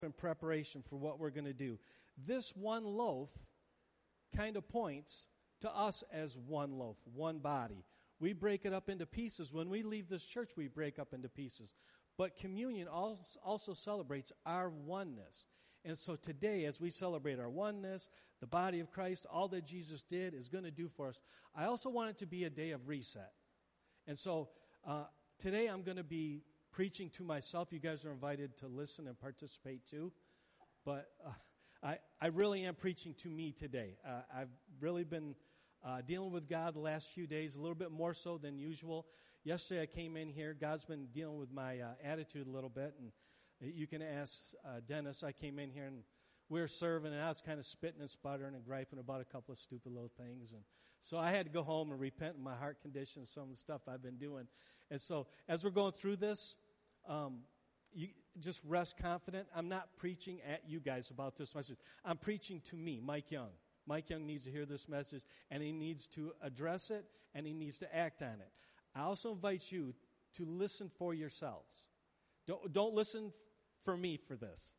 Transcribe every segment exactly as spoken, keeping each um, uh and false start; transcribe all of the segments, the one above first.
in preparation for what we're going to do. This one loaf kind of points to us as one loaf, one body. We break it up into pieces. When we leave this church, we break up into pieces. But communion also celebrates our oneness. And so today, as we celebrate our oneness, the body of Christ, all that Jesus did is going to do for us, I also want it to be a day of reset. And so uh, today I'm going to be preaching to myself. You guys are invited to listen and participate too. But uh, I, I really am preaching to me today. Uh, I've really been uh, dealing with God the last few days, a little bit more so than usual. Yesterday I came in here. God's been dealing with my uh, attitude a little bit. And you can ask uh, Dennis. I came in here and we were serving, and I was kind of spitting and sputtering and griping about a couple of stupid little things. And so I had to go home and repent of my heart condition, some of the stuff I've been doing. And so as we're going through this, um, you just rest confident. I'm not preaching at you guys about this message. I'm preaching to me, Mike Young. Mike Young needs to hear this message, and he needs to address it, and he needs to act on it. I also invite you to listen for yourselves. Don't, don't listen for me for this.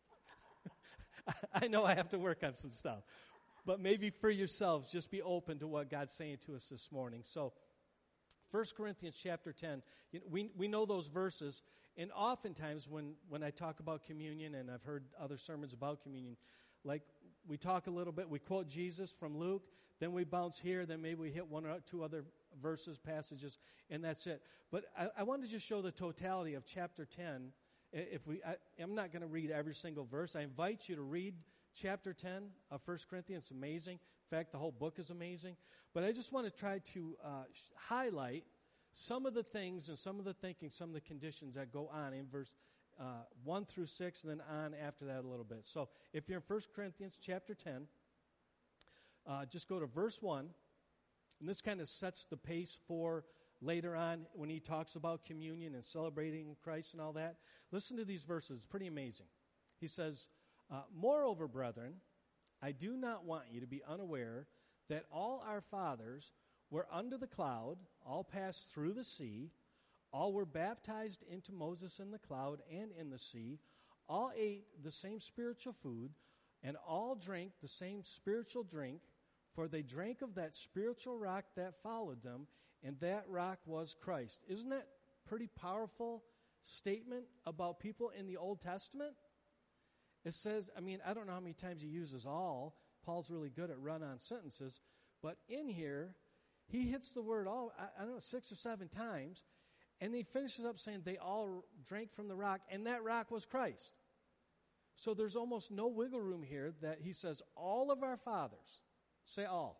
I know I have to work on some stuff. But maybe for yourselves, just be open to what God's saying to us this morning. So, First Corinthians chapter ten, you know, we we know those verses, and oftentimes when, when I talk about communion, and I've heard other sermons about communion, like we talk a little bit, we quote Jesus from Luke, then we bounce here, then maybe we hit one or two other verses, passages, and that's it. But I, I want to just show the totality of chapter ten. If we, I, I'm not going to read every single verse. I invite you to read chapter ten of First Corinthians. It's amazing. In fact, the whole book is amazing. But I just want to try to uh, highlight some of the things and some of the thinking, some of the conditions that go on in verse uh, one through six, and then on after that a little bit. So if you're in First Corinthians chapter ten, uh, just go to verse one. And this kind of sets the pace for later on when he talks about communion and celebrating Christ and all that. Listen to these verses. It's pretty amazing. He says, uh, moreover, brethren, I do not want you to be unaware that all our fathers were under the cloud, all passed through the sea, all were baptized into Moses in the cloud and in the sea, all ate the same spiritual food, and all drank the same spiritual drink, for they drank of that spiritual rock that followed them, and that rock was Christ. Isn't that a pretty powerful statement about people in the Old Testament? It says, I mean, I don't know how many times he uses all. Paul's really good at run-on sentences. But in here, he hits the word all, I, I don't know, six or seven times. And he finishes up saying they all drank from the rock, and that rock was Christ. So there's almost no wiggle room here that he says all of our fathers, say all.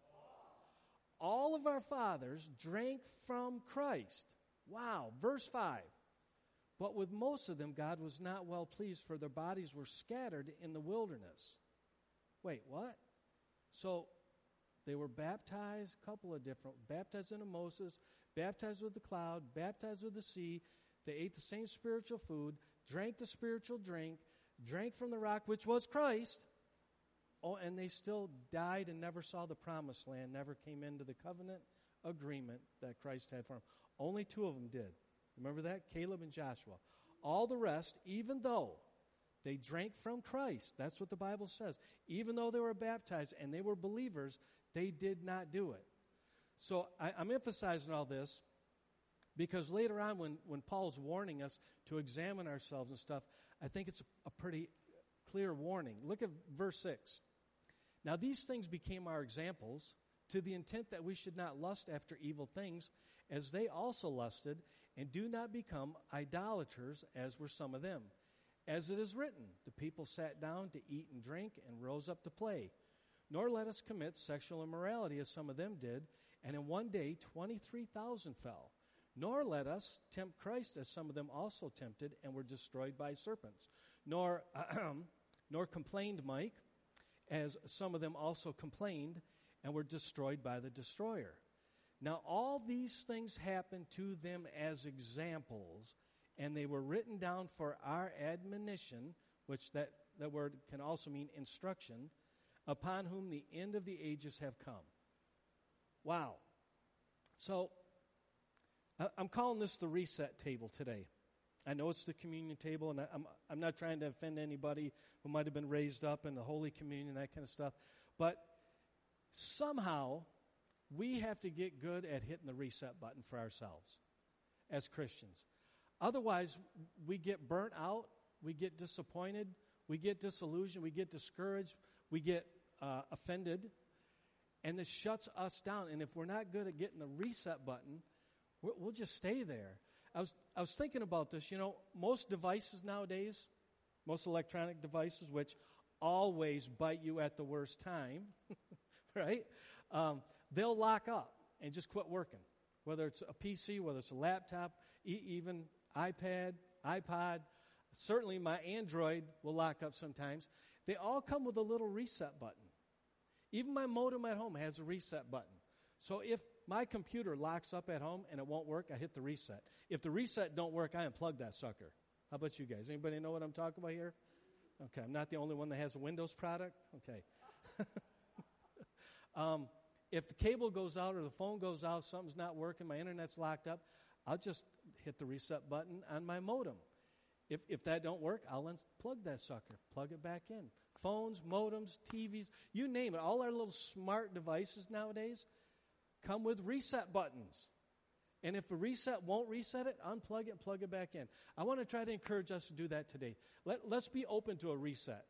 All of our fathers drank from Christ. Wow. Verse five. But with most of them, God was not well pleased, for their bodies were scattered in the wilderness. Wait, what? So they were baptized, a couple of different, baptized into Moses, baptized with the cloud, baptized with the sea. They ate the same spiritual food, drank the spiritual drink, drank from the rock, which was Christ. Oh, and they still died and never saw the promised land, never came into the covenant agreement that Christ had for them. Only two of them did. Remember that? Caleb and Joshua. All the rest, even though they drank from Christ, that's what the Bible says, even though they were baptized and they were believers, they did not do it. So I, I'm emphasizing all this because later on when, when Paul's warning us to examine ourselves and stuff, I think it's a pretty clear warning. Look at verse six. Now these things became our examples, to the intent that we should not lust after evil things, as they also lusted, and do not become idolaters, as were some of them. As it is written, the people sat down to eat and drink, and rose up to play. Nor let us commit sexual immorality, as some of them did, and in one day twenty-three thousand fell. Nor let us tempt Christ, as some of them also tempted, and were destroyed by serpents. Nor, nor complained Mike, as some of them also complained, and were destroyed by the destroyer. Now all these things happened to them as examples, and they were written down for our admonition, which that, that word can also mean instruction, upon whom the end of the ages have come. Wow. So I'm calling this the reset table today. I know it's the communion table, and I, I'm, I'm not trying to offend anybody who might have been raised up in the Holy Communion, that kind of stuff. But somehow, we have to get good at hitting the reset button for ourselves as Christians. Otherwise, we get burnt out, we get disappointed, we get disillusioned, we get discouraged, we get uh, offended, and this shuts us down. And if we're not good at getting the reset button, we'll, we'll just stay there. I was I was thinking about this. You know, most devices nowadays, most electronic devices, which always bite you at the worst time, right? Um, they'll lock up and just quit working. Whether it's a P C, whether it's a laptop, e- even iPad, iPod, certainly my Android will lock up sometimes. They all come with a little reset button. Even my modem at home has a reset button. So if my computer locks up at home and it won't work, I hit the reset. If the reset don't work, I unplug that sucker. How about you guys? Anybody know what I'm talking about here? Okay, I'm not the only one that has a Windows product? Okay. um, if the cable goes out or the phone goes out, something's not working, my internet's locked up, I'll just hit the reset button on my modem. If if that don't work, I'll unplug that sucker, plug it back in. Phones, modems, T Vs, you name it. All our little smart devices nowadays come with reset buttons. And if the reset won't reset it, unplug it and plug it back in. I want to try to encourage us to do that today. Let, let's be open to a reset.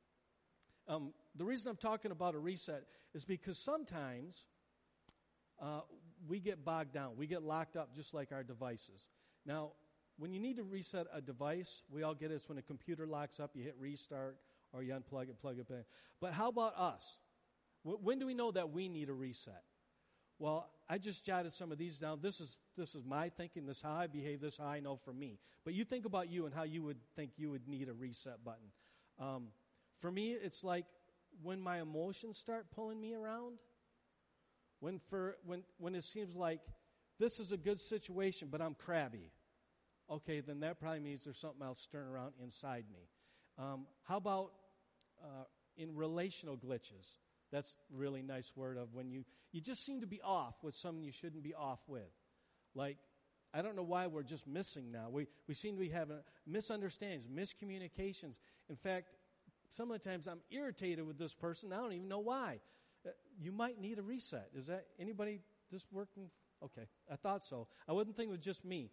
Um, the reason I'm talking about a reset is because sometimes uh, we get bogged down. We get locked up just like our devices. Now, when you need to reset a device, we all get it. It's when a computer locks up, you hit restart, or you unplug it, plug it back. But how about us? W- when do we know that we need a reset? Well, I just jotted some of these down. This is this is my thinking. This is how I behave. This is how I know for me. But you think about you and how you would think you would need a reset button. Um, for me, it's like when my emotions start pulling me around. When for when when it seems like this is a good situation, but I'm crabby. Okay, then that probably means there's something else stirring around inside me. Um, how about uh, in relational glitches? That's a really nice word of when you, you just seem to be off with someone you shouldn't be off with. Like, I don't know why we're just missing now. We we seem to be having misunderstandings, miscommunications. In fact, some of the times I'm irritated with this person. I don't even know why. Uh, you might need a reset. Is that anybody just working? Okay, I thought so. I wouldn't think it was just me.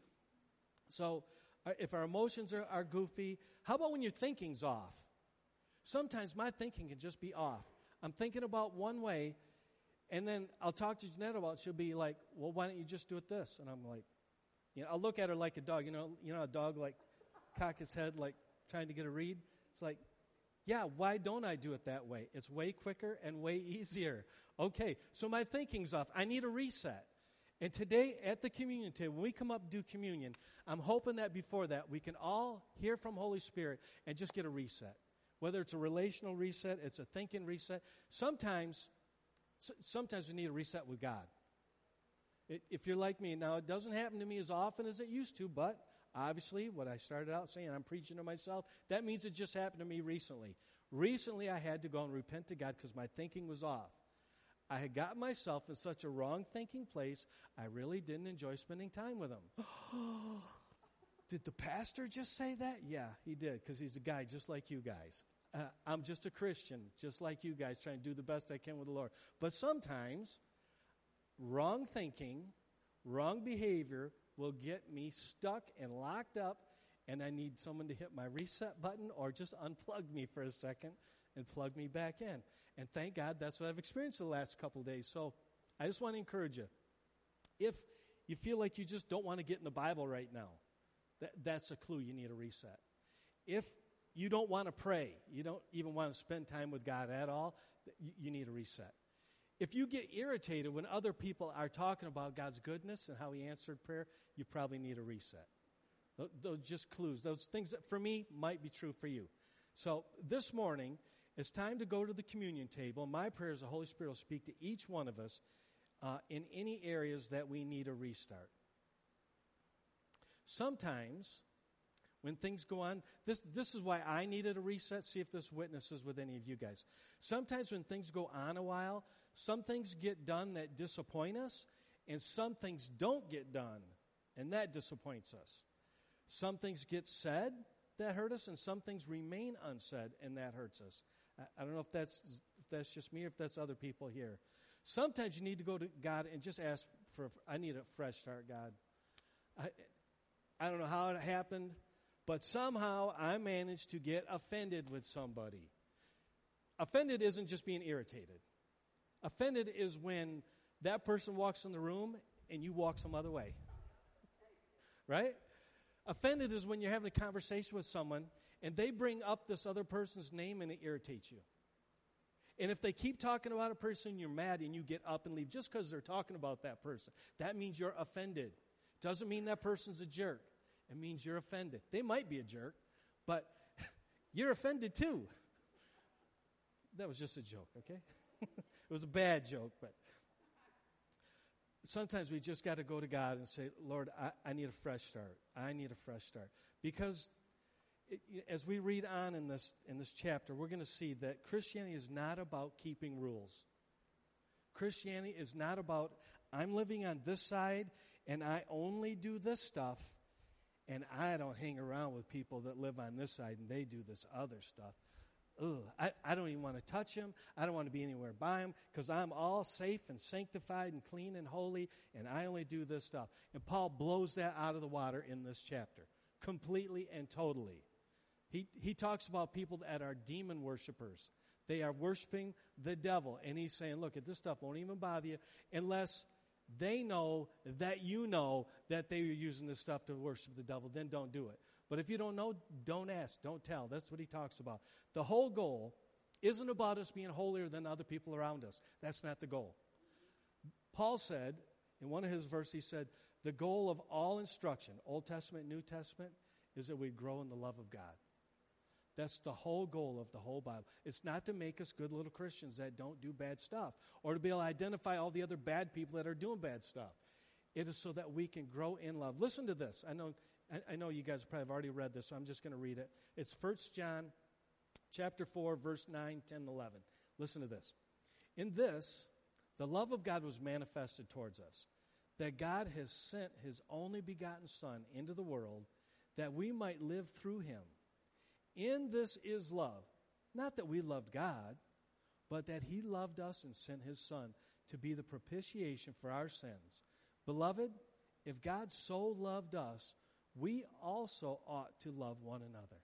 So uh, if our emotions are, are goofy, how about when your thinking's off? Sometimes my thinking can just be off. I'm thinking about one way, and then I'll talk to Jeanette about it. She'll be like, well, why don't you just do it this? And I'm like, you know, I'll look at her like a dog. You know, you know, a dog like cock his head like trying to get a read. It's like, yeah, why don't I do it that way? It's way quicker and way easier. Okay, so my thinking's off. I need a reset. And today at the communion table, when we come up and do communion, I'm hoping that before that we can all hear from Holy Spirit and just get a reset. Whether it's a relational reset, it's a thinking reset. Sometimes, sometimes we need a reset with God. It, if you're like me, now it doesn't happen to me as often as it used to, but obviously what I started out saying, I'm preaching to myself, that means it just happened to me recently. Recently I had to go and repent to God because my thinking was off. I had gotten myself in such a wrong thinking place, I really didn't enjoy spending time with him. Did the pastor just say that? Yeah, he did, because he's a guy just like you guys. Uh, I'm just a Christian, just like you guys, trying to do the best I can with the Lord. But sometimes, wrong thinking, wrong behavior will get me stuck and locked up, and I need someone to hit my reset button or just unplug me for a second and plug me back in. And thank God that's what I've experienced the last couple of days. So I just want to encourage you. If you feel like you just don't want to get in the Bible right now, That, that's a clue you need a reset. If you don't want to pray, you don't even want to spend time with God at all, you, you need a reset. If you get irritated when other people are talking about God's goodness and how he answered prayer, you probably need a reset. Those, those just clues. Those things that for me might be true for you. So this morning, it's time to go to the communion table. My prayer is the Holy Spirit will speak to each one of us uh, in any areas that we need a restart. Sometimes, when things go on, this this is why I needed a reset. See if this witnesses with any of you guys. Sometimes when things go on a while, some things get done that disappoint us, and some things don't get done, and that disappoints us. Some things get said that hurt us, and some things remain unsaid, and that hurts us. I, I don't know if that's if that's just me or if that's other people here. Sometimes you need to go to God and just ask for, I need a fresh start, God. I, I don't know how it happened, but somehow I managed to get offended with somebody. Offended isn't just being irritated. Offended is when that person walks in the room and you walk some other way. Right? Offended is when you're having a conversation with someone and they bring up this other person's name and it irritates you. And if they keep talking about a person, you're mad and you get up and leave just because they're talking about that person. That means you're offended. Doesn't mean that person's a jerk. It means you're offended. They might be a jerk, but you're offended too. That was just a joke, okay? It was a bad joke, but sometimes we just got to go to God and say, Lord, I, I need a fresh start. I need a fresh start. Because it, as we read on in this in this chapter, we're going to see that Christianity is not about keeping rules. Christianity is not about, I'm living on this side, and I only do this stuff, and I don't hang around with people that live on this side, and they do this other stuff. Ugh, I, I don't even want to touch him. I don't want to be anywhere by him because I'm all safe and sanctified and clean and holy, and I only do this stuff. And Paul blows that out of the water in this chapter, completely and totally. He he talks about people that are demon worshipers. They are worshiping the devil, and he's saying, look, this stuff won't even bother you unless they know that you know that they are using this stuff to worship the devil. Then don't do it. But if you don't know, don't ask, don't tell. That's what he talks about. The whole goal isn't about us being holier than other people around us. That's not the goal. Paul said, in one of his verses, he said, the goal of all instruction, Old Testament, New Testament, is that we grow in the love of God. That's the whole goal of the whole Bible. It's not to make us good little Christians that don't do bad stuff or to be able to identify all the other bad people that are doing bad stuff. It is so that we can grow in love. Listen to this. I know I know you guys probably have already read this, so I'm just going to read it. It's First John chapter four, verse nine, ten, eleven. Listen to this. In this, the love of God was manifested towards us, that God has sent his only begotten Son into the world that we might live through him. In this is love, not that we loved God, but that he loved us and sent his Son to be the propitiation for our sins. Beloved, if God so loved us, we also ought to love one another.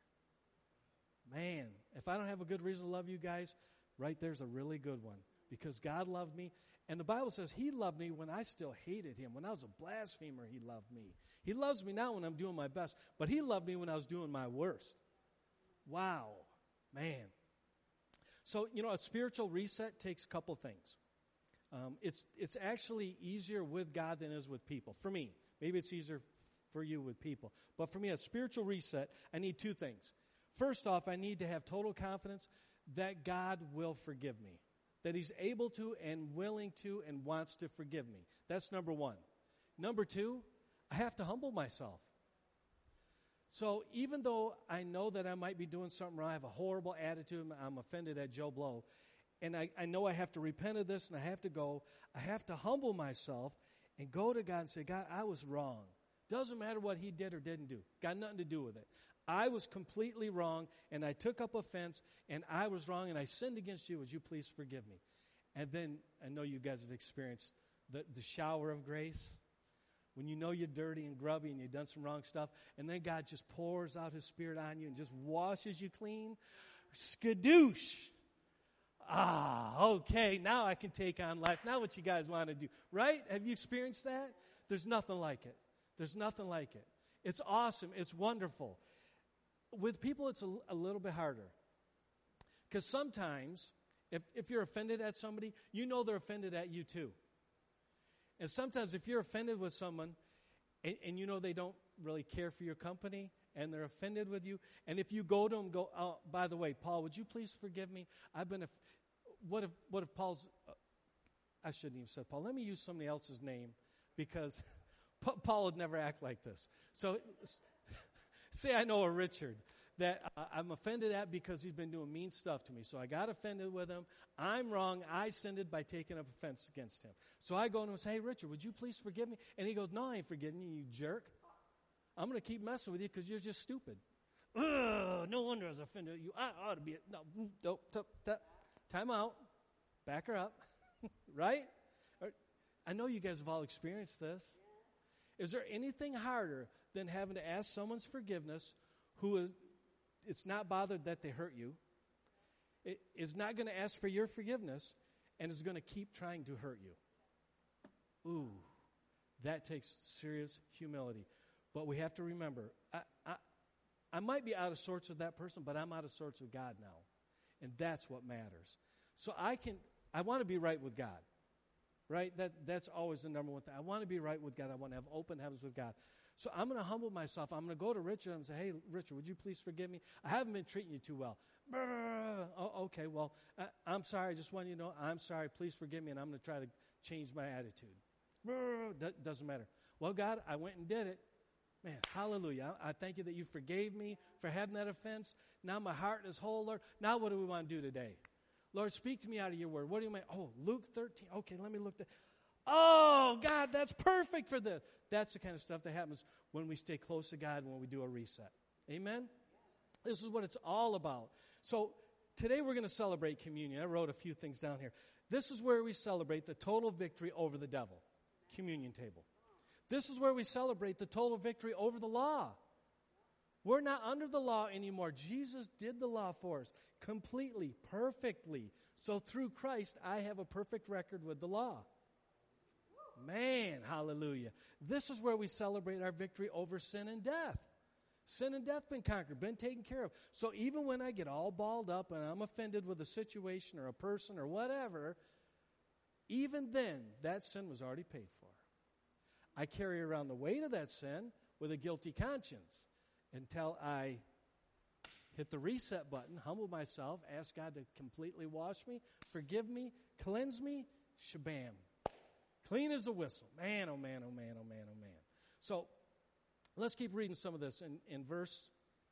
Man, if I don't have a good reason to love you guys, right there's a really good one. Because God loved me. And the Bible says he loved me when I still hated him. When I was a blasphemer, he loved me. He loves me now when I'm doing my best. But he loved me when I was doing my worst. Wow. Man. So, you know, a spiritual reset takes a couple things. Um, it's it's actually easier with God than it is with people. For me. Maybe it's easier for you with people. But for me, a spiritual reset, I need two things. First off, I need to have total confidence that God will forgive me. That he's able to and willing to and wants to forgive me. That's number one. Number two, I have to humble myself. So even though I know that I might be doing something wrong, I have a horrible attitude, I'm offended at Joe Blow, and I, I know I have to repent of this and I have to go, I have to humble myself and go to God and say, God, I was wrong. Doesn't matter what he did or didn't do. Got nothing to do with it. I was completely wrong, and I took up offense, and I was wrong, and I sinned against you. Would you please forgive me? And then I know you guys have experienced the, the shower of grace. When you know you're dirty and grubby and you've done some wrong stuff, and then God just pours out his Spirit on you and just washes you clean. Skadoosh. Ah, okay, now I can take on life. Now what you guys want to do, right? Have you experienced that? There's nothing like it. There's nothing like it. It's awesome. It's wonderful. With people, it's a, a little bit harder. Because sometimes, if, if you're offended at somebody, you know they're offended at you too. And sometimes if you're offended with someone, and, and you know they don't really care for your company, and they're offended with you, and if you go to them and go, oh, by the way, Paul, would you please forgive me? I've been, a, what if what if Paul's, uh, I shouldn't even say Paul. Let me use somebody else's name, because Paul would never act like this. So, say I know a Richard that uh, I'm offended at because he's been doing mean stuff to me. So I got offended with him. I'm wrong. I sinned by taking up offense against him. So I go to him and say, hey, Richard, would you please forgive me? And he goes, no, I ain't forgiving you, you jerk. I'm going to keep messing with you because you're just stupid. Ugh, no wonder I was offended. You I ought to be. No, don't, don't, don't. Time out. Back her up. Right? I know you guys have all experienced this. Is there anything harder than having to ask someone's forgiveness who is it's not bothered that they hurt you, it is not going to ask for your forgiveness, and is going to keep trying to hurt you? Ooh, that takes serious humility. But we have to remember, I, I, I might be out of sorts with that person, but I'm out of sorts with God now. And that's what matters. So I can, I want to be right with God. Right? That That's always the number one thing. I want to be right with God. I want to have open heavens with God. So I'm going to humble myself. I'm going to go to Richard and say, hey, Richard, would you please forgive me? I haven't been treating you too well. Oh, okay, well, I, I'm sorry. I just want you to know I'm sorry. Please forgive me, and I'm going to try to change my attitude. That doesn't matter. Well, God, I went and did it. Man, hallelujah. I, I thank you that you forgave me for having that offense. Now my heart is whole, Lord. Now what do we want to do today? Lord, speak to me out of your word. What do you mean? Oh, Luke thirteen. Okay, let me look at. Oh, God, that's perfect for this. That's the kind of stuff that happens when we stay close to God, when we do a reset. Amen? This is what it's all about. So today we're going to celebrate communion. I wrote a few things down here. This is where we celebrate the total victory over the devil. Communion table. This is where we celebrate the total victory over the law. We're not under the law anymore. Jesus did the law for us completely, perfectly. So through Christ, I have a perfect record with the law. Man, hallelujah. This is where we celebrate our victory over sin and death. Sin and death been conquered, been taken care of. So even when I get all balled up and I'm offended with a situation or a person or whatever, even then, that sin was already paid for. I carry around the weight of that sin with a guilty conscience until I hit the reset button, humble myself, ask God to completely wash me, forgive me, cleanse me, shabam. Clean as a whistle. Man, oh man, oh man, oh man, oh man. So let's keep reading some of this in, in verse.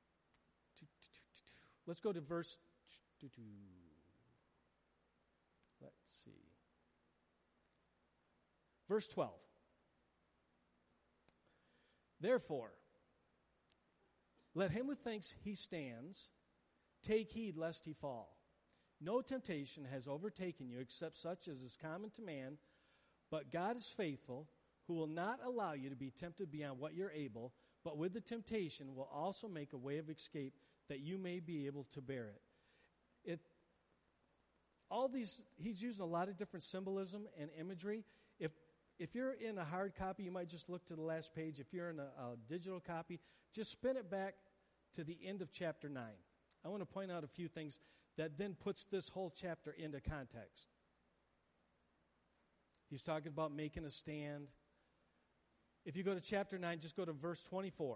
Let's go to verse. Let's see. Verse twelve. Therefore, let him who thinks he stands take heed lest he fall. No temptation has overtaken you except such as is common to man. But God is faithful, who will not allow you to be tempted beyond what you're able, but with the temptation will also make a way of escape that you may be able to bear it. It all these, he's using a lot of different symbolism and imagery. If if you're in a hard copy, you might just look to the last page. If you're in a, a digital copy, just spin it back to the end of chapter nine. I want to point out a few things that then puts this whole chapter into context. He's talking about making a stand. If you go to chapter nine, just go to verse twenty-four.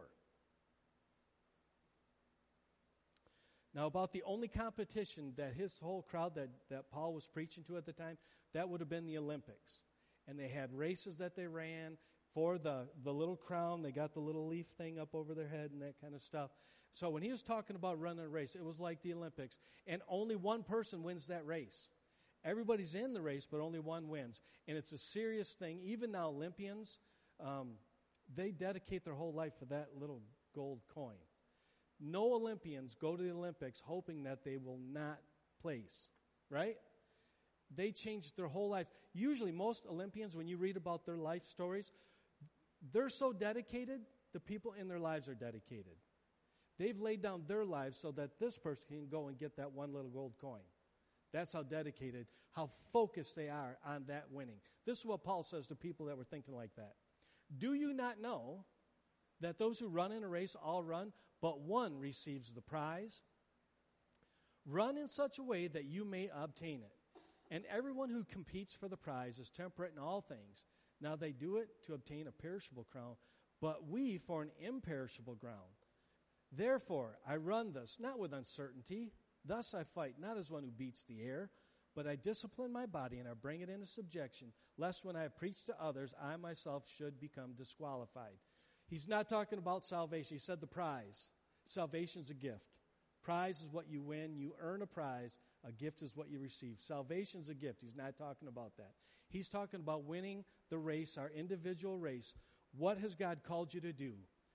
Now, about the only competition that his whole crowd that, that Paul was preaching to at the time, that would have been the Olympics. And they had races that they ran for the, the little crown. They got the little leaf thing up over their head and that kind of stuff. So when he was talking about running a race, it was like the Olympics. And only one person wins that race. Everybody's in the race, but only one wins. And it's a serious thing. Even now, Olympians, um, they dedicate their whole life for that little gold coin. No Olympians go to the Olympics hoping that they will not place, right? They changed their whole life. Usually, most Olympians, when you read about their life stories, they're so dedicated, the people in their lives are dedicated. They've laid down their lives so that this person can go and get that one little gold coin. That's how dedicated, how focused they are on that winning. This is what Paul says to people that were thinking like that. Do you not know that those who run in a race all run, but one receives the prize? Run in such a way that you may obtain it. And everyone who competes for the prize is temperate in all things. Now they do it to obtain a perishable crown, but we for an imperishable crown. Therefore, I run thus, not with uncertainty. Thus I fight, not as one who beats the air, but I discipline my body and I bring it into subjection, lest when I have preached to others, I myself should become disqualified. He's not talking about salvation. He said the prize. Salvation's a gift. Prize is what you win. You earn a prize. A gift is what you receive. Salvation's a gift. He's not talking about that. He's talking about winning the race, our individual race. What has God called you to do?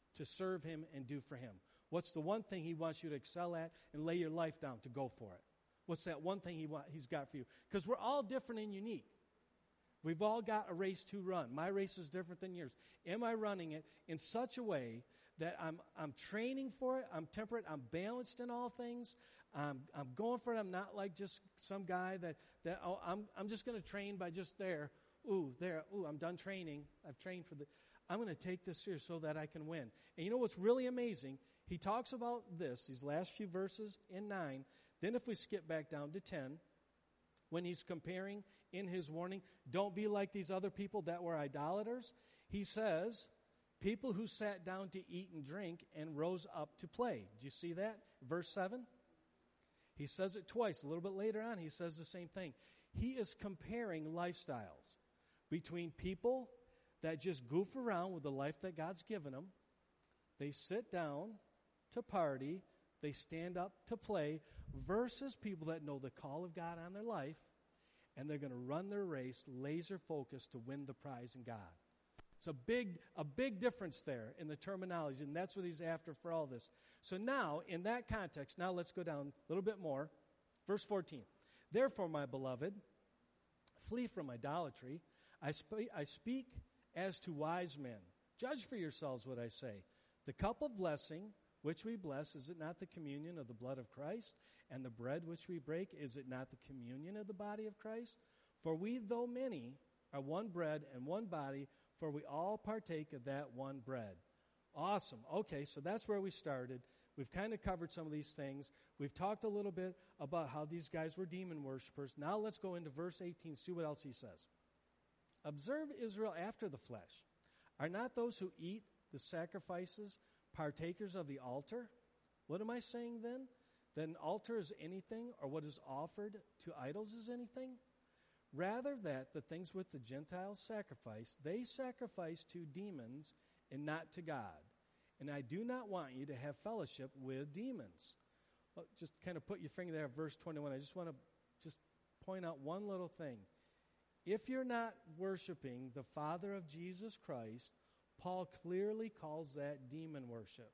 to serve him and do for him? What's the one thing he wants you to excel at and lay your life down to go for it? What's that one thing he want, he's got for you? Because we're all different and unique. We've all got a race to run. My race is different than yours. Am I running it in such a way that I'm I'm training for it, I'm temperate, I'm balanced in all things, I'm, I'm going for it, I'm not like just some guy that, that oh, I'm, I'm just going to train by just there, ooh, there, ooh, I'm done training, I've trained for the, I'm going to take this serious so that I can win. And you know what's really amazing? He talks about this, these last few verses in nine, then if we skip back down to ten, when he's comparing in his warning, don't be like these other people that were idolaters. He says, people who sat down to eat and drink and rose up to play. Do you see that? Verse seven. He says it twice. A little bit later on, he says the same thing. He is comparing lifestyles between people that just goof around with the life that God's given them. They sit down to party. They stand up to play, versus people that know the call of God on their life, and they're going to run their race laser focused to win the prize in God. It's a big, a big difference there in the terminology, and that's what he's after for all this. So now, in that context, now let's go down a little bit more. Verse fourteen. Therefore, my beloved, flee from idolatry. I, sp- I speak as to wise men. Judge for yourselves what I say. The cup of blessing which we bless, is it not the communion of the blood of Christ? And the bread which we break, is it not the communion of the body of Christ? For we, though many, are one bread and one body, for we all partake of that one bread. Awesome. Okay, so that's where we started. We've kind of covered some of these things. We've talked a little bit about how these guys were demon worshipers. Now let's go into verse eighteen, see what else he says. Observe Israel after the flesh. Are not those who eat the sacrifices partakers of the altar? What am I saying then? Then altar is anything, or what is offered to idols is anything? Rather that the things which the Gentiles sacrifice, they sacrifice to demons and not to God. And I do not want you to have fellowship with demons. Well, just kind of put your finger there at verse twenty-one. I just want to just point out one little thing. If you're not worshiping the Father of Jesus Christ, Paul clearly calls that demon worship.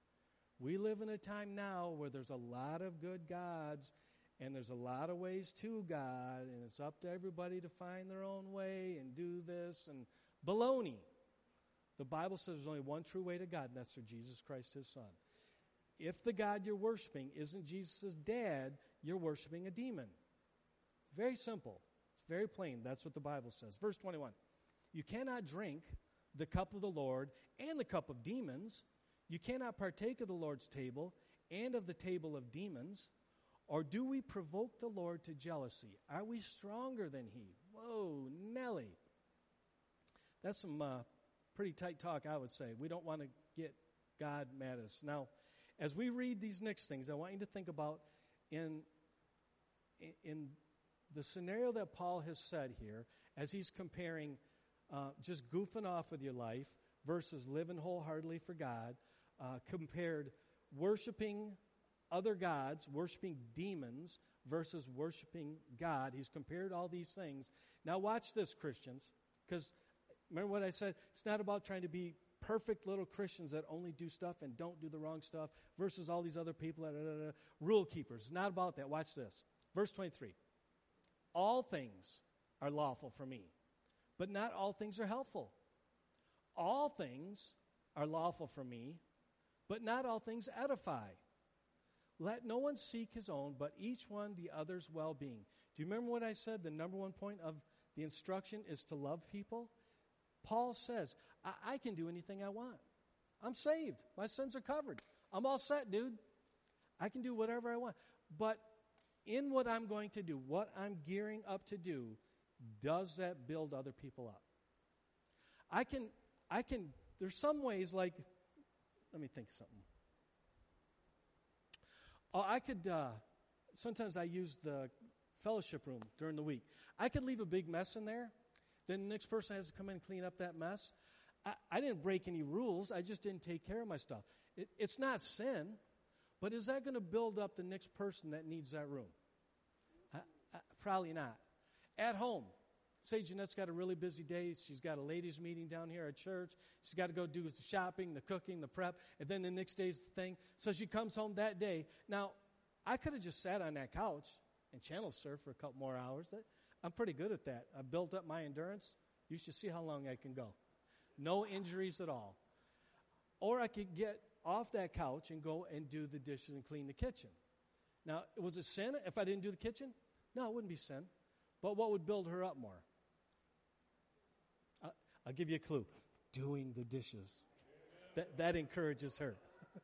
We live in a time now where there's a lot of good gods, and there's a lot of ways to God, and it's up to everybody to find their own way and do this, and baloney. The Bible says there's only one true way to God, and that's through Jesus Christ, his Son. If the God you're worshiping isn't Jesus' dad, you're worshiping a demon. It's very simple. It's very plain. That's what the Bible says. Verse twenty-one. You cannot drink the cup of the Lord and the cup of demons. You cannot partake of the Lord's table and of the table of demons. Or do we provoke the Lord to jealousy? Are we stronger than he? Whoa, Nelly. That's some uh, pretty tight talk, I would say. We don't want to get God mad at us. Now, as we read these next things, I want you to think about in, in the scenario that Paul has said here, as he's comparing uh, just goofing off with your life versus living wholeheartedly for God, uh, compared worshiping other gods, worshiping demons versus worshiping God. He's compared all these things. Now watch this, Christians, because remember what I said? It's not about trying to be perfect little Christians that only do stuff and don't do the wrong stuff versus all these other people that are rule keepers. It's not about that. Watch this. Verse twenty-three. All things are lawful for me, but not all things are helpful. All things are lawful for me, but not all things edify. Let no one seek his own, but each one the other's well-being. Do you remember what I said? The number one point of the instruction is to love people. Paul says, I, I can do anything I want. I'm saved. My sins are covered. I'm all set, dude. I can do whatever I want. But in what I'm going to do, what I'm gearing up to do, does that build other people up? I can, I can, there's some ways like, let me think of something. Oh, I could, uh, sometimes I use the fellowship room during the week. I could leave a big mess in there. Then the next person has to come in and clean up that mess. I, I didn't break any rules. I just didn't take care of my stuff. It, it's not sin, but is that going to build up the next person that needs that room? I, I, probably not. At home, say Jeanette's got a really busy day. She's got a ladies' meeting down here at church. She's got to go do the shopping, the cooking, the prep, and then the next day's the thing. So she comes home that day. Now, I could have just sat on that couch and channel surf for a couple more hours. That, I'm pretty good at that. I've built up my endurance. You should see how long I can go. No injuries at all. Or I could get off that couch and go and do the dishes and clean the kitchen. Now, was it sin if I didn't do the kitchen? No, it wouldn't be sin. But what would build her up more? Uh, I'll give you a clue. Doing the dishes. That, that encourages her.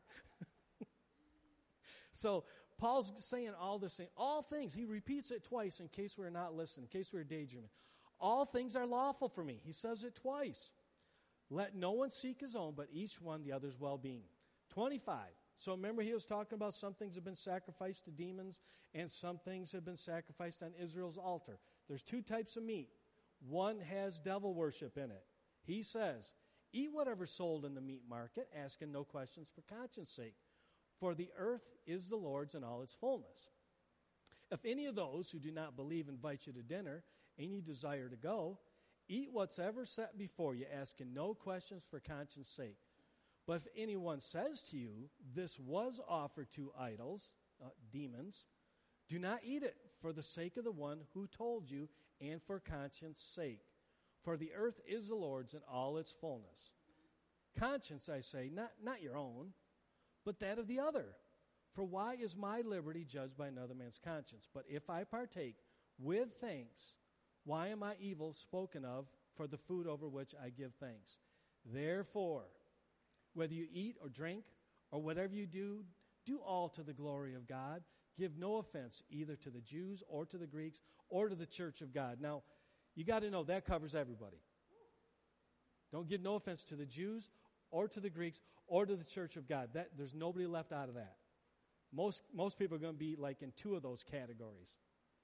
So, Paul's saying all this thing. All things. He repeats it twice in case we're not listening, in case we're daydreaming. All things are lawful for me. He says it twice. Let no one seek his own, but each one the other's well-being. twenty-five. So remember he was talking about some things have been sacrificed to demons and some things have been sacrificed on Israel's altar. There's two types of meat. One has devil worship in it. He says, eat whatever's sold in the meat market, asking no questions for conscience sake. For the earth is the Lord's in all its fullness. If any of those who do not believe invite you to dinner and you desire to go, eat whatsoever set before you, asking no questions for conscience sake. But if anyone says to you, this was offered to idols, uh, demons, do not eat it for the sake of the one who told you and for conscience sake. For the earth is the Lord's in all its fullness. Conscience, I say, not, not your own, but that of the other. For why is my liberty judged by another man's conscience? But if I partake with thanks, why am I evil spoken of for the food over which I give thanks? Therefore, whether you eat or drink or whatever you do, do all to the glory of God. Give no offense either to the Jews or to the Greeks or to the church of God. Now, you got to know that covers everybody. Don't give no offense to the Jews or to the Greeks or to the church of God. That, there's nobody left out of that. Most, most people are going to be like in two of those categories.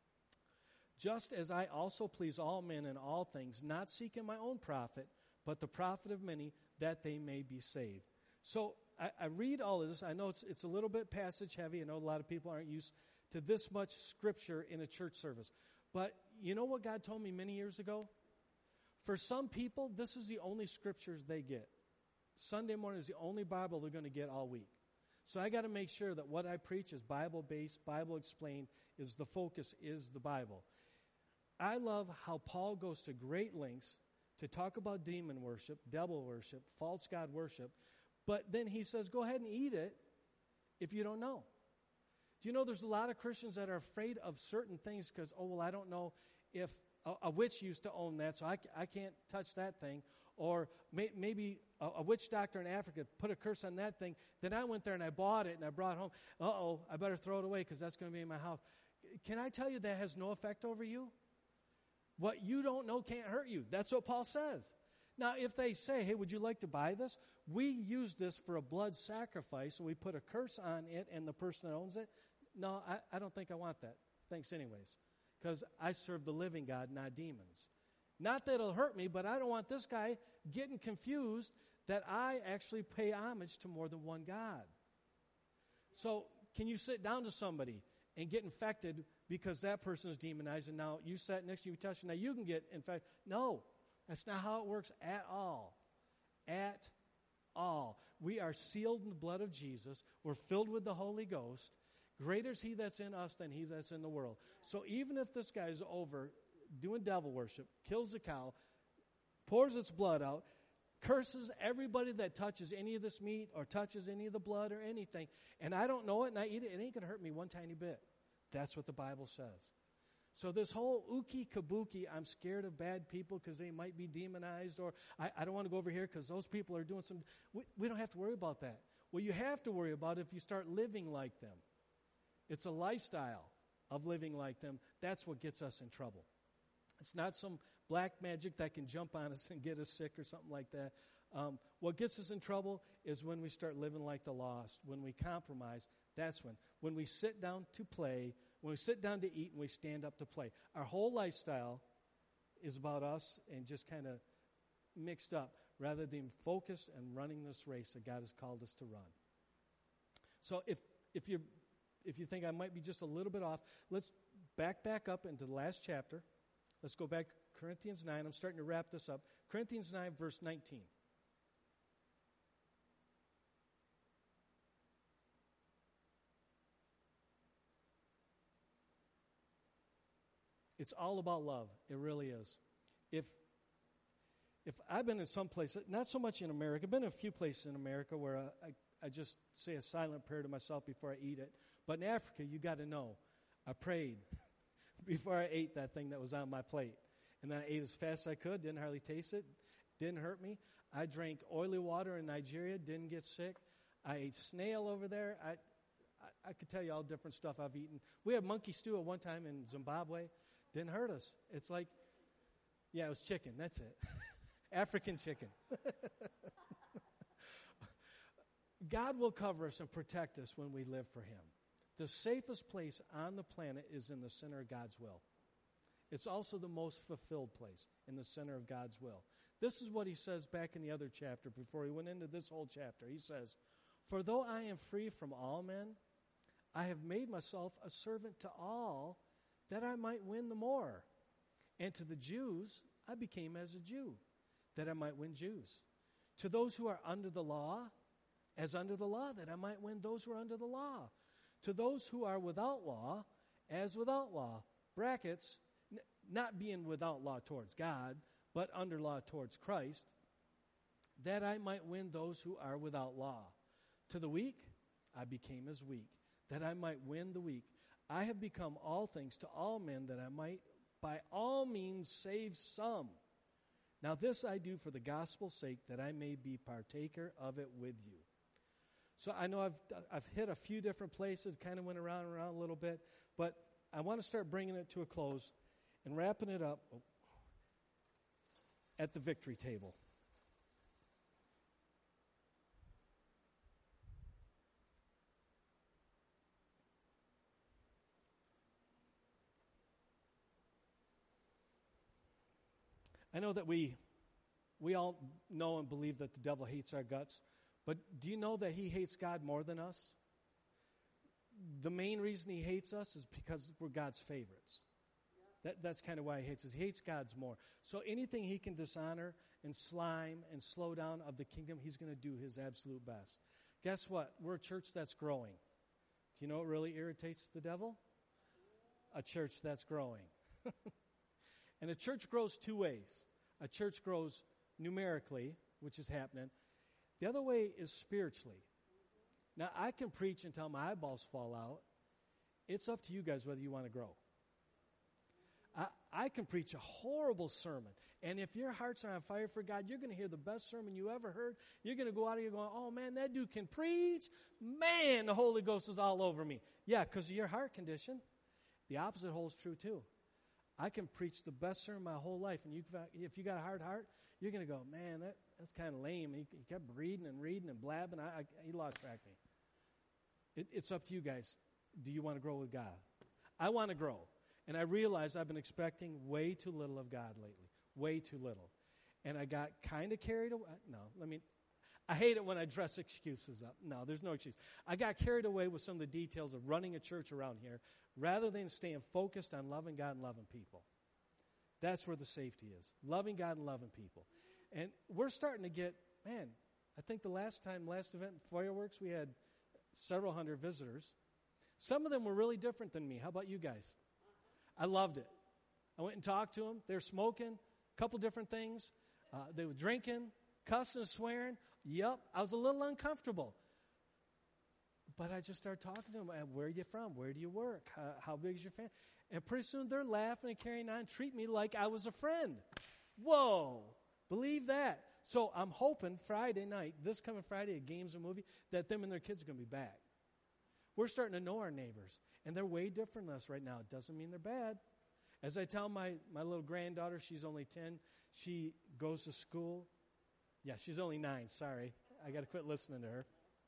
Just as I also please all men in all things, not seeking my own profit, but the profit of many, that they may be saved. So I, I read all of this. I know it's, it's a little bit passage heavy. I know a lot of people aren't used to this much scripture in a church service. But you know what God told me many years ago? For some people, this is the only scriptures they get. Sunday morning is the only Bible they're going to get all week. So I got to make sure that what I preach is Bible-based, Bible-explained, is the focus is the Bible. I love how Paul goes to great lengths to talk about demon worship, devil worship, false god worship, but then he says, go ahead and eat it if you don't know. Do you know there's a lot of Christians that are afraid of certain things because, oh, well, I don't know if a, a witch used to own that, so I, I can't touch that thing. Or may, maybe a, a witch doctor in Africa put a curse on that thing. Then I went there and I bought it and I brought it home. Uh-oh, I better throw it away because that's going to be in my house. Can I tell you that has no effect over you? What you don't know can't hurt you. That's what Paul says. Now, if they say, hey, would you like to buy this? We use this for a blood sacrifice, and we put a curse on it and the person that owns it. No, I, I don't think I want that. Thanks anyways. Because I serve the living God, not demons. Not that it'll hurt me, but I don't want this guy getting confused that I actually pay homage to more than one God. So can you sit down to somebody and get infected because that person is demonized, and now you sat next to you, touched, now you can get infected? No, that's not how it works at all. At all. We are sealed in the blood of Jesus. We're filled with the Holy Ghost. Greater is he that's in us than he that's in the world. So even if this guy's over doing devil worship, kills a cow, pours its blood out, curses everybody that touches any of this meat or touches any of the blood or anything, and I don't know it and I eat it, it ain't going to hurt me one tiny bit. That's what the Bible says. So this whole ookie kabuki, I'm scared of bad people because they might be demonized, or I, I don't want to go over here because those people are doing some, we, we don't have to worry about that. Well, you have to worry about it if you start living like them. It's a lifestyle of living like them. That's what gets us in trouble. It's not some black magic that can jump on us and get us sick or something like that. Um, what gets us in trouble is when we start living like the lost, when we compromise. That's when. When we sit down to play, when we sit down to eat and we stand up to play. Our whole lifestyle is about us and just kind of mixed up rather than focused and running this race that God has called us to run. So if if you if you think I might be just a little bit off, let's back back up into the last chapter Let's go back to Corinthians nine. I'm starting to wrap this up. Corinthians nine, verse nineteen. It's all about love. It really is. If if I've been in some places, not so much in America, I've been in a few places in America where I, I, I just say a silent prayer to myself before I eat it. But in Africa, you got to know, I prayed before I ate that thing that was on my plate. And then I ate as fast as I could, didn't hardly taste it, didn't hurt me. I drank oily water in Nigeria, didn't get sick. I ate snail over there. I, I, I could tell you all different stuff I've eaten. We had monkey stew at one time in Zimbabwe. Didn't hurt us. It's like, yeah, it was chicken. That's it. African chicken. God will cover us and protect us when we live for Him. The safest place on the planet is in the center of God's will. It's also the most fulfilled place, in the center of God's will. This is what He says back in the other chapter before He went into this whole chapter. He says, "For though I am free from all men, I have made myself a servant to all, that I might win the more. And to the Jews, I became as a Jew, that I might win Jews. To those who are under the law, as under the law, that I might win those who are under the law. To those who are without law, as without law." Brackets, n- not being without law towards God, but under law towards Christ, "that I might win those who are without law. To the weak, I became as weak, that I might win the weak. I have become all things to all men, that I might by all means save some. Now this I do for the gospel's sake, that I may be partaker of it with you." So I know I've I've hit a few different places, kind of went around and around a little bit, but I want to start bringing it to a close and wrapping it up at the victory table. I know that we we all know and believe that the devil hates our guts, but do you know that he hates God more than us? The main reason he hates us is because we're God's favorites. That, that's kind of why he hates us. He hates God's more. So anything he can dishonor and slime and slow down of the kingdom, he's going to do his absolute best. Guess what? We're a church that's growing. Do you know what really irritates the devil? A church that's growing. And a church grows two ways. A church grows numerically, which is happening. The other way is spiritually. Now, I can preach until my eyeballs fall out. It's up to you guys whether you want to grow. I, I can preach a horrible sermon. And if your hearts are on fire for God, you're going to hear the best sermon you ever heard. You're going to go out of here going, "Oh, man, that dude can preach. Man, the Holy Ghost is all over me." Yeah, because of your heart condition. The opposite holds true, too. I can preach the best sermon my whole life, and you, if you got a hard heart, you're going to go, "Man, that, that's kind of lame." He, he kept reading and reading and blabbing. I, I, he lost track of me. It, it's up to you guys. Do you want to grow with God? I want to grow. And I realize I've been expecting way too little of God lately. Way too little. And I got kind of carried away. No, let me, I hate it when I dress excuses up. No, there's no excuse. I got carried away with some of the details of running a church around here rather than staying focused on loving God and loving people. That's where the safety is. Loving God and loving people. And we're starting to get, man, I think the last time, last event, Fireworks, we had several hundred visitors. Some of them were really different than me. How about you guys? I loved it. I went and talked to them. They were smoking, a couple different things. Uh, they were drinking, cussing, swearing. Yep, I was a little uncomfortable. But I just started talking to them. Where are you from? Where do you work? How, how big is your family? And pretty soon they're laughing and carrying on, treat me like I was a friend. Whoa, believe that. So I'm hoping Friday night, this coming Friday at Games and Movie, that them and their kids are going to be back. We're starting to know our neighbors, and they're way different than us right now. It doesn't mean they're bad. As I tell my, my little granddaughter, she's only ten, she goes to school. Yeah, she's only nine, sorry. I got to quit listening to her.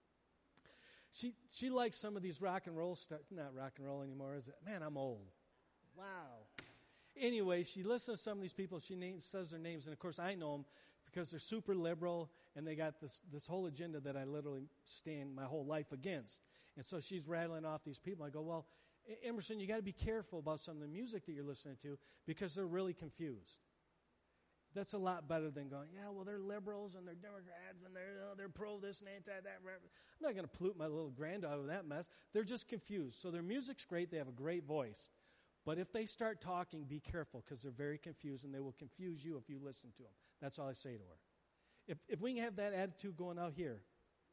She she likes some of these rock and roll stuff. Not rock and roll anymore, is it? Man, I'm old. Wow. Anyway, she listens to some of these people. She names, says their names, and of course I know them because they're super liberal, and they got this, this whole agenda that I literally stand my whole life against. And so she's rattling off these people. I go, well, Emerson, you got to be careful about some of the music that you're listening to because they're really confused. That's a lot better than going, yeah, well, they're liberals and they're Democrats and they're uh, they're pro this and anti that. I'm not going to pollute my little granddaughter with that mess. They're just confused. So their music's great. They have a great voice. But if they start talking, be careful because they're very confused and they will confuse you if you listen to them. That's all I say to her. If if we can have that attitude going out here,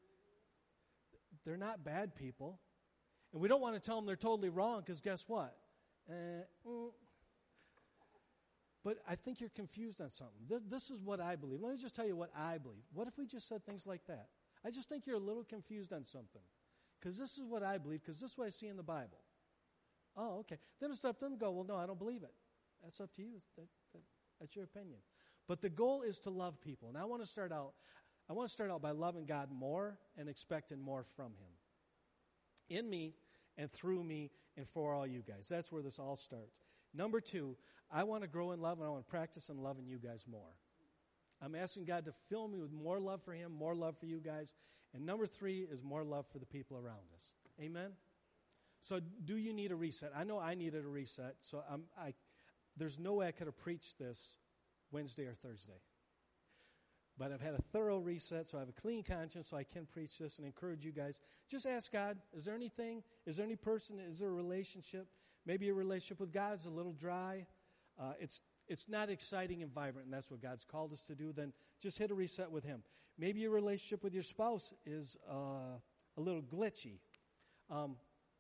they're not bad people. And we don't want to tell them they're totally wrong because guess what? Uh, mm. But I think you're confused on something. This, this is what I believe. Let me just tell you what I believe. What if we just said things like that? I just think you're a little confused on something. Because this is what I believe, because this is what I see in the Bible. Oh, okay. Then it's up to them to go, well, no, I don't believe it. That's up to you. That, that, that's your opinion. But the goal is to love people. And I want to start out, I want to start out by loving God more and expecting more from Him. In me and through me and for all you guys. That's where this all starts. Number two, I want to grow in love, and I want to practice in loving you guys more. I'm asking God to fill me with more love for Him, more love for you guys. And number three is more love for the people around us. Amen? So do you need a reset? I know I needed a reset, so I'm, I, there's no way I could have preached this Wednesday or Thursday. But I've had a thorough reset, so I have a clean conscience, so I can preach this and encourage you guys. Just ask God, is there anything, is there any person, is there a relationship? Maybe your relationship with God is a little dry. Uh, it's it's not exciting and vibrant, and that's what God's called us to do. Then just hit a reset with Him. Maybe your relationship with your spouse is uh, a little glitchy. Um,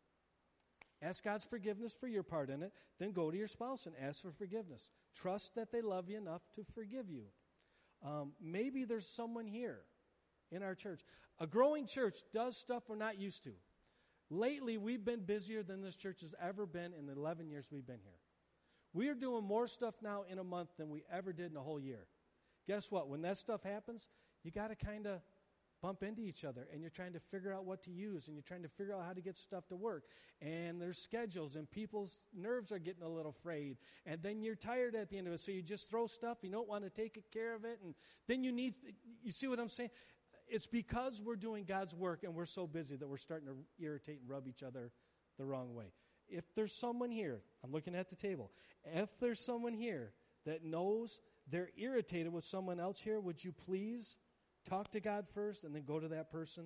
ask God's forgiveness for your part in it. Then go to your spouse and ask for forgiveness. Trust that they love you enough to forgive you. Um, maybe there's someone here in our church. A growing church does stuff we're not used to. Lately, we've been busier than this church has ever been in the eleven years we've been here. We are doing more stuff now in a month than we ever did in a whole year. Guess what? When that stuff happens, you got to kind of bump into each other, and you're trying to figure out what to use, and you're trying to figure out how to get stuff to work. And there's schedules, and people's nerves are getting a little frayed. And then you're tired at the end of it, so you just throw stuff. You don't want to take care of it, and then you need, you see what I'm saying? It's because we're doing God's work, and we're so busy that we're starting to irritate and rub each other the wrong way. If there's someone here, I'm looking at the table, if there's someone here that knows they're irritated with someone else here, would you please talk to God first and then go to that person?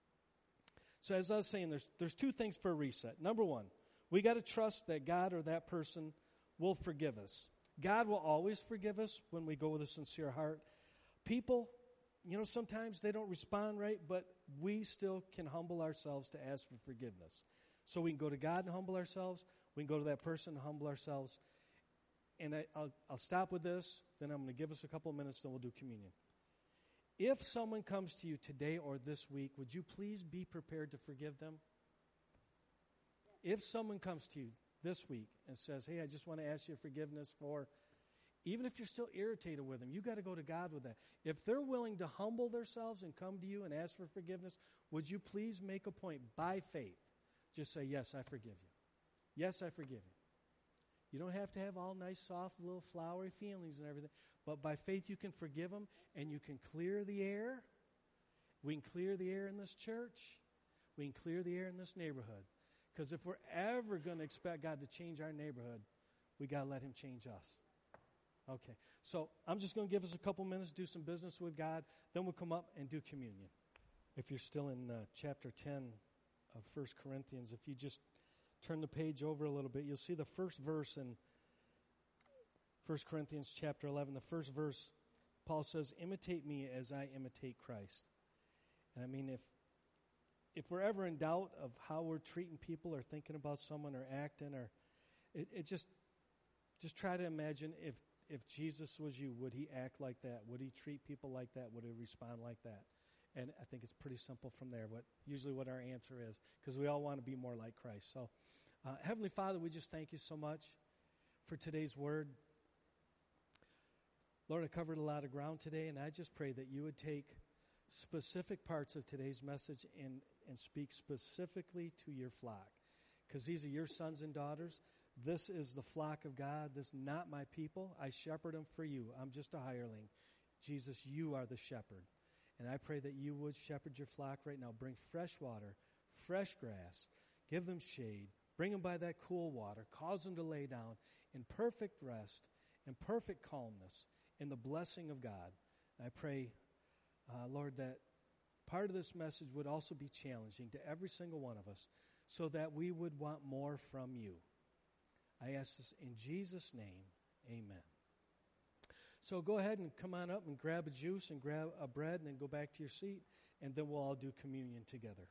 So as I was saying, there's there's two things for a reset. Number one, we got to trust that God or that person will forgive us. God will always forgive us when we go with a sincere heart. People, you know, sometimes they don't respond right, but we still can humble ourselves to ask for forgiveness. So we can go to God and humble ourselves. We can go to that person and humble ourselves. And I, I'll, I'll stop with this. Then I'm going to give us a couple of minutes, then we'll do communion. If someone comes to you today or this week, would you please be prepared to forgive them? If someone comes to you this week and says, hey, I just want to ask you forgiveness for, even if you're still irritated with them, you got to go to God with that. If they're willing to humble themselves and come to you and ask for forgiveness, would you please make a point by faith? Just say, yes, I forgive you. Yes, I forgive you. You don't have to have all nice, soft, little flowery feelings and everything. But by faith, you can forgive them, and you can clear the air. We can clear the air in this church. We can clear the air in this neighborhood. Because if we're ever going to expect God to change our neighborhood, we got to let Him change us. Okay, so I'm just going to give us a couple minutes, do some business with God. Then we'll come up and do communion. If you're still in uh, chapter ten of First Corinthians, if you just turn the page over a little bit, you'll see the first verse in First Corinthians chapter eleven. The first verse, Paul says, imitate me as I imitate Christ. And I mean, if if we're ever in doubt of how we're treating people or thinking about someone or acting, or it, it just just try to imagine if if Jesus was you, would He act like that? Would He treat people like that? Would He respond like that? And I think it's pretty simple from there, what usually what our answer is, because we all want to be more like Christ. So, uh, Heavenly Father, we just thank You so much for today's word. Lord, I covered a lot of ground today, and I just pray that You would take specific parts of today's message and, and speak specifically to Your flock, because these are Your sons and daughters. This is the flock of God. This is not my people. I shepherd them for You. I'm just a hireling. Jesus, You are the shepherd. And I pray that You would shepherd Your flock right now. Bring fresh water, fresh grass. Give them shade. Bring them by that cool water. Cause them to lay down in perfect rest, in perfect calmness, in the blessing of God. And I pray, uh, Lord, that part of this message would also be challenging to every single one of us so that we would want more from you. I ask this in Jesus' name, amen. So go ahead and come on up and grab a juice and grab a bread and then go back to your seat, and then we'll all do communion together.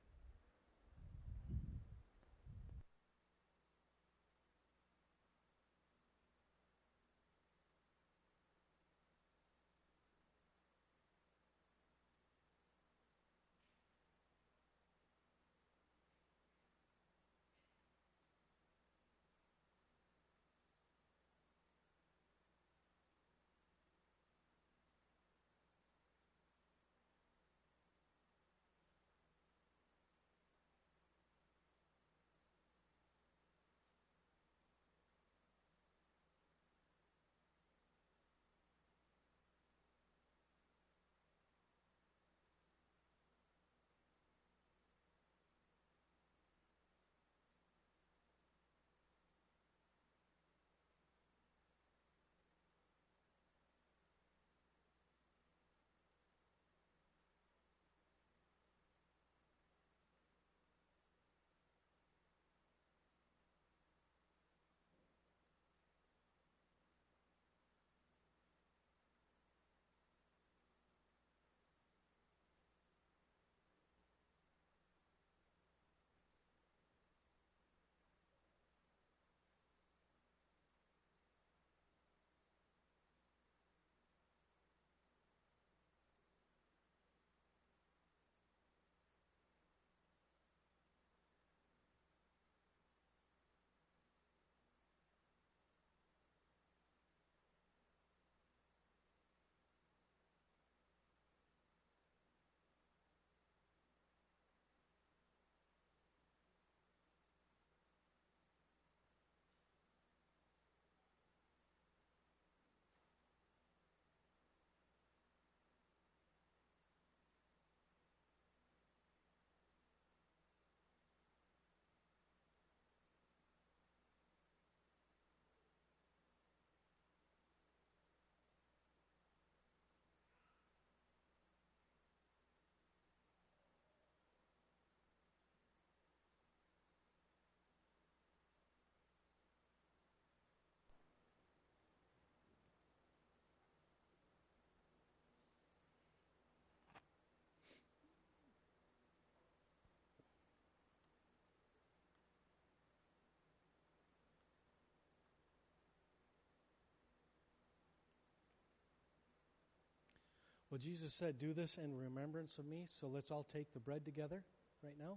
Well, Jesus said, do this in remembrance of me, so let's all take the bread together right now.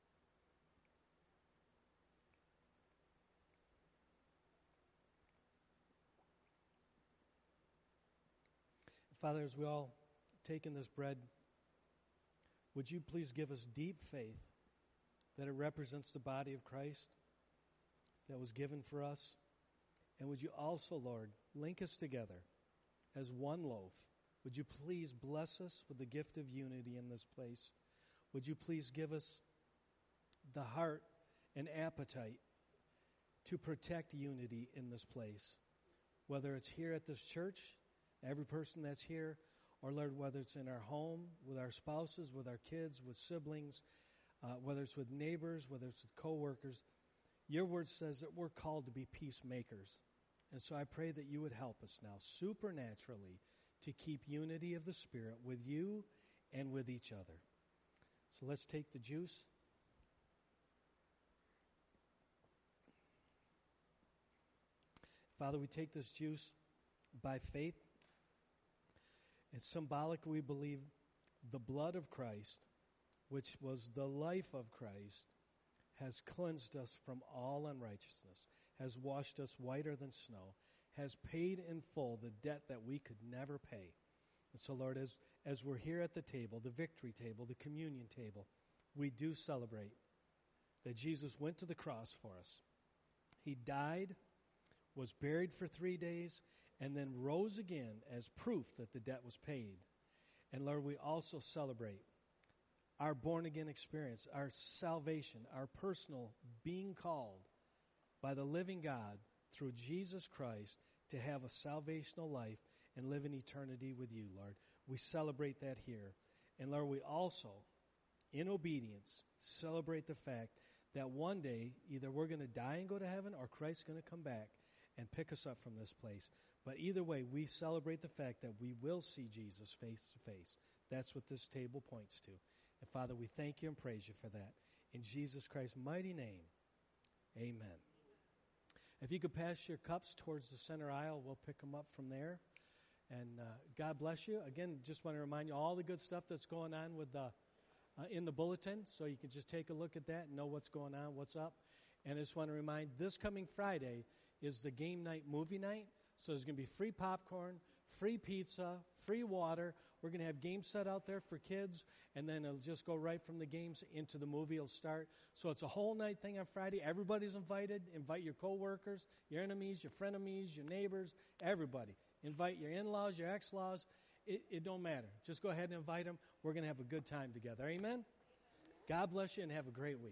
Father, as we all take in this bread, would you please give us deep faith that it represents the body of Christ that was given for us? And would you also, Lord, link us together as one loaf? Would you please bless us with the gift of unity in this place? Would you please give us the heart and appetite to protect unity in this place? Whether it's here at this church, every person that's here, or Lord, whether it's in our home, with our spouses, with our kids, with siblings, uh, whether it's with neighbors, whether it's with coworkers, your word says that we're called to be peacemakers. And so I pray that you would help us now supernaturally to keep unity of the Spirit with you and with each other. So let's take the juice. Father, we take this juice by faith. It's symbolic, we believe, the blood of Christ, which was the life of Christ, has cleansed us from all unrighteousness, has washed us whiter than snow, has paid in full the debt that we could never pay. And so, Lord, as, as we're here at the table, the victory table, the communion table, we do celebrate that Jesus went to the cross for us. He died, was buried for three days, and then rose again as proof that the debt was paid. And Lord, we also celebrate our born-again experience, our salvation, our personal being called by the living God through Jesus Christ to have a salvational life and live in eternity with you, Lord. We celebrate that here. And Lord, we also, in obedience, celebrate the fact that one day either we're going to die and go to heaven or Christ's going to come back and pick us up from this place. But either way, we celebrate the fact that we will see Jesus face to face. That's what this table points to. And Father, we thank you and praise you for that. In Jesus Christ's mighty name, amen. If you could pass your cups towards the center aisle, we'll pick them up from there. And uh, God bless you. Again, just want to remind you all the good stuff that's going on with the, uh, in the bulletin, so you can just take a look at that and know what's going on, what's up. And I just want to remind, this coming Friday is the game night movie night. So there's going to be free popcorn, free pizza, free water. We're going to have games set out there for kids, and then it'll just go right from the games into the movie. It'll start. So it's a whole night thing on Friday. Everybody's invited. Invite your coworkers, your enemies, your frenemies, your neighbors, everybody. Invite your in-laws, your ex-laws. It, it don't matter. Just go ahead and invite them. We're going to have a good time together. Amen? God bless you and have a great week.